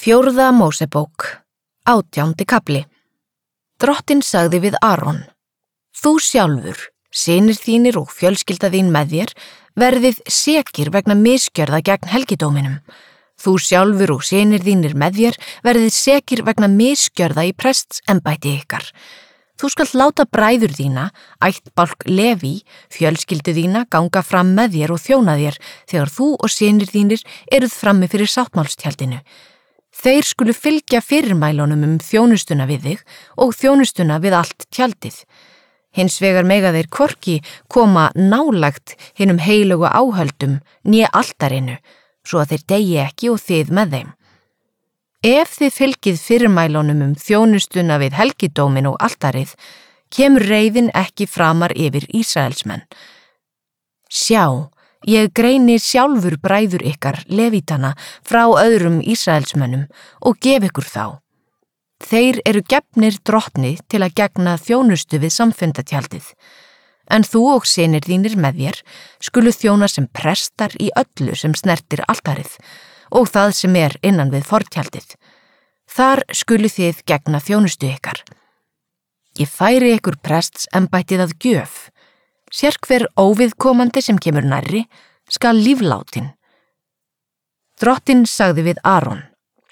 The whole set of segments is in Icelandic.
Fjórða Mósebók, 18. kafli. Drottinn sagði við Aron: Þú sjálfur, synir þínir og fjölskylda þín með þér, verðið sekir vegna misgjörða gegn helgidóminum. Þú sjálfur og synir þínir með þér verðið sekir vegna misgjörða í prestsembætti ykkar. Þú skalt láta bræður þína, ættbálk Leví, fjölskyldu þína ganga fram með þér og þjóna þér þegar þú og synir þínir eruð frammi fyrir sáttmálstjaldinu. Þeir skulu fylgja fyrirmælunum þjónustuna við þig og þjónustuna við allt tjaldið. Hins vegar mega þeir hvorki koma nálægt hinum heilögu áhöldum né altarinu, svo að þeir deyi ekki og þið með þeim. Ef þið fylgið fyrirmælunum þjónustuna við helgidómin og altarið, kemur reiðin ekki framar yfir Ísraelsmenn. Sjá, ég greini sjálfur bræður ykkar, Levítana, frá öðrum Ísraelsmönnum og gef ykkur þá. Þeir eru gefnir drottni til að gegna þjónustu við samfundatjaldið, en þú og synir þínir með þér skulu þjóna sem prestar í öllu sem snertir altarið og það sem er innan við fortjaldið. Þar skulu þið gegna þjónustu ykkar. Ég færi ykkur prestsembættið að gjöf. Sérhver óviðkomandi sem kemur nærri skal líflátin. Drottinn sagði við Aron: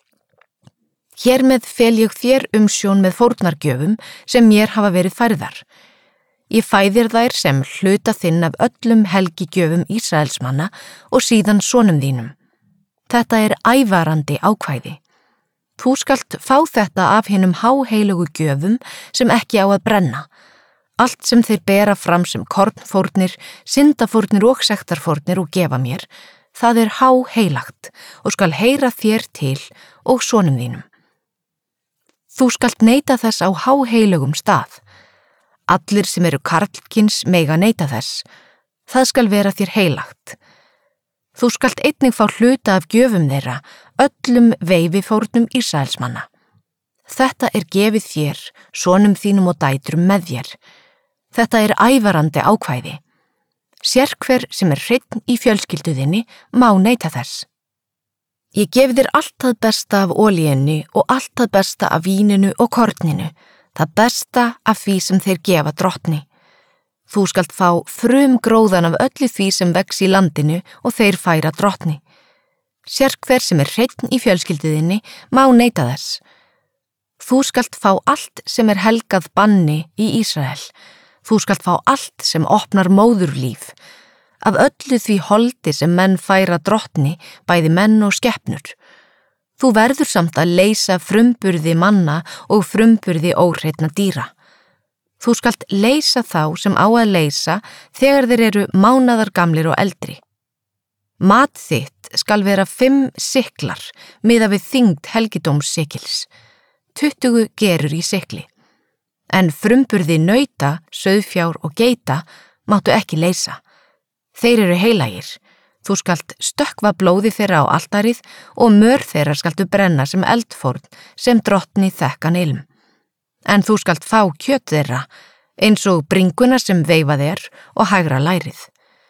Hérmeð fel ég þér umsjón með fórnargjöfum sem mér hafa verið færðar. Ég fæðir þær sem hluta þinn af öllum helgigjöfum Ísraelsmanna og síðan sonum þínum. Þetta er ævarandi ákvæði. Þú skalt fá þetta af hinum háheilugu gjöfum sem ekki á að brenna. Allt sem þeir bera fram sem kornfórnir, syndafórnir og sektarfórnir og gefa mér, það er háheilagt og skal heyra þér til og sonum þínum. Þú skalt neita þess á háheilugum stað. Allir sem eru karlkyns mega neita þess. Það skal vera þér heilagt. Þú skalt einnig fá hluta af gjöfum þeirra, öllum veififórnum Ísraelsmanna. Þetta er gefið þér, sonum þínum og dætrum með þér. Þetta er ævarandi ákvæði. Sérhver sem er hreinn í fjölskylduðinni má neita þess. Ég gef þér allt það besta af olíunni og allt það besta af víninu og korninu, það besta af því sem þeir gefa drottni. Þú skalt fá frumgróðan af öllu því sem vex í landinu og þeir færa drottni. Sérhver sem er hreinn í fjölskylduðinni má neita þess. Þú skalt fá allt sem er helgað banni í Ísrael. Þú skalt fá allt sem opnar móðurlíf. Af öllu því holdi sem menn færa drottni, bæði menn og skepnur. Þú verður samt að leysa frumburði manna og frumburði óhreinna dýra. Þú skalt leysa þá sem á að leysa þegar þeir eru mánaðargamlir og eldri. Mat þitt skal vera 5 siklar miðað við þyngd helgidómssikils, 20 gerur í sikli. En frumburði nauta, sauðfjár og geita máttu ekki leysa. Þeir eru heilagir. Þú skalt stökkva blóði þeirra á altarið og mör þeirra skaltu brenna sem eldfórn sem drottni þekkan ilm. En þú skalt fá kjöt þeirra, eins og bringuna sem veifað er og hægra lærið.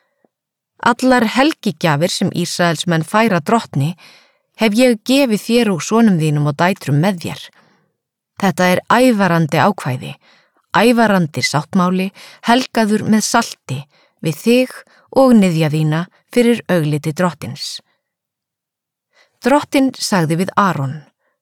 Allar helgigjafir sem Ísraelsmenn færa drottni hef ég gefið þér og sonum þínum og dætrum með þér. Þetta er ævarandi ákvæði, ævarandi sáttmáli, helgaður með salti við þig og niðja þína fyrir augliti drottins. Drottinn sagði við Aron: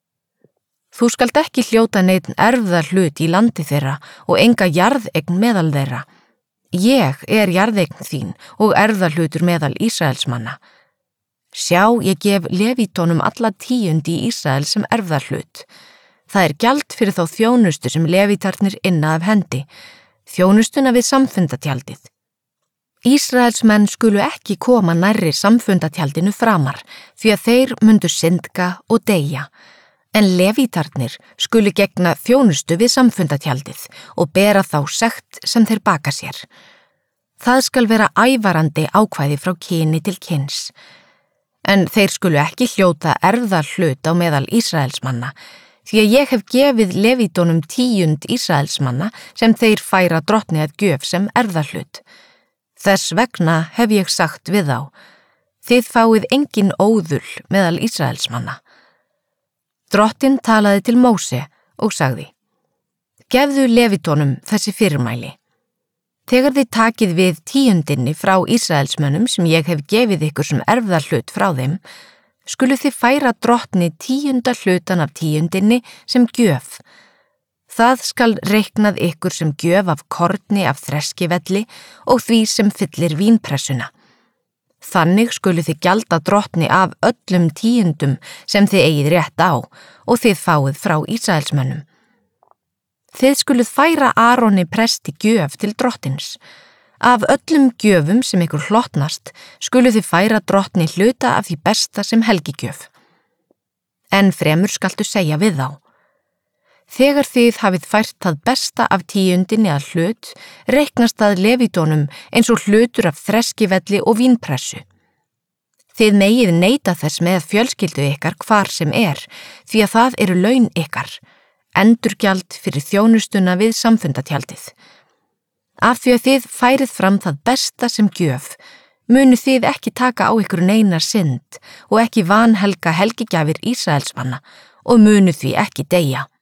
Þú skalt ekki hljóta neinn erfðar hlut í landi þeirra og enga jarðeign meðal þeirra. Ég er jarðeign þín og erfðarhlutur meðal Ísraelsmanna. Sjá, ég gef Levítonum alla 10 í Ísrael sem erfðarhlut. Það er gjald fyrir þá þjónustu sem levítarnir inna af hendi, þjónustuna við samfundatjaldið. Ísraelsmenn skulu ekki koma nærri samfundatjaldinu framar því að þeir mundu syndga og deyja, en levítarnir skulu gegna þjónustu við samfundatjaldið og bera þá sekt sem þeir baka sér. Það skal vera ævarandi ákvæði frá kyni til kyns, en þeir skulu ekki hljóta erfðarhlut á meðal Ísraelsmanna, því að ég hef gefið Levítonum 10 Ísraelsmanna sem þeir færa drottni að gjöf sem erfðarhlut. Þess vegna hef ég sagt við þá: Þið fáið engin óðul meðal Ísraelsmanna. Drottinn talaði til Móse og sagði: Gefðu levítónum þessi fyrirmæli. Þegar þið takið við tíundinni frá Ísraelsmönnum sem ég hef gefið ykkur sem erfðarhlut frá þeim, skuluð þið færa Drottni 10. hlutan af tíundinni sem gjöf. Það skal reiknað ykkur sem gjöf af korni af þreskivelli og því sem fyllir vínpressuna. Þannig skuluð þið gjalda Drottni af öllum tíundum sem þið eigið rétt á og þið fáið frá Ísraelsmönnum. Þið skuluð færa Aroni presti gjöf til Drottins. Af öllum gjöfum sem ykkur hlotnast skuluð þið færa Drottni hluta af því besta sem helgigjöf. En fremur skaltu segja við þá: Þegar þið hafið fært það besta af tíundinni að hlut, reiknast það levítónum eins og hlutur af þreskivelli og vínpressu. Þið megið neita þess með fjölskyldu ykkar hvar sem því að það eru laun ykkar, endurgjald fyrir þjónustuna við samfundatjaldið. Af því að þið færið fram það besta sem gjöf, munu þið ekki taka á ykkur neina synd og ekki vanhelga helgigjafir Ísraelsmanna og munu því ekki deyja.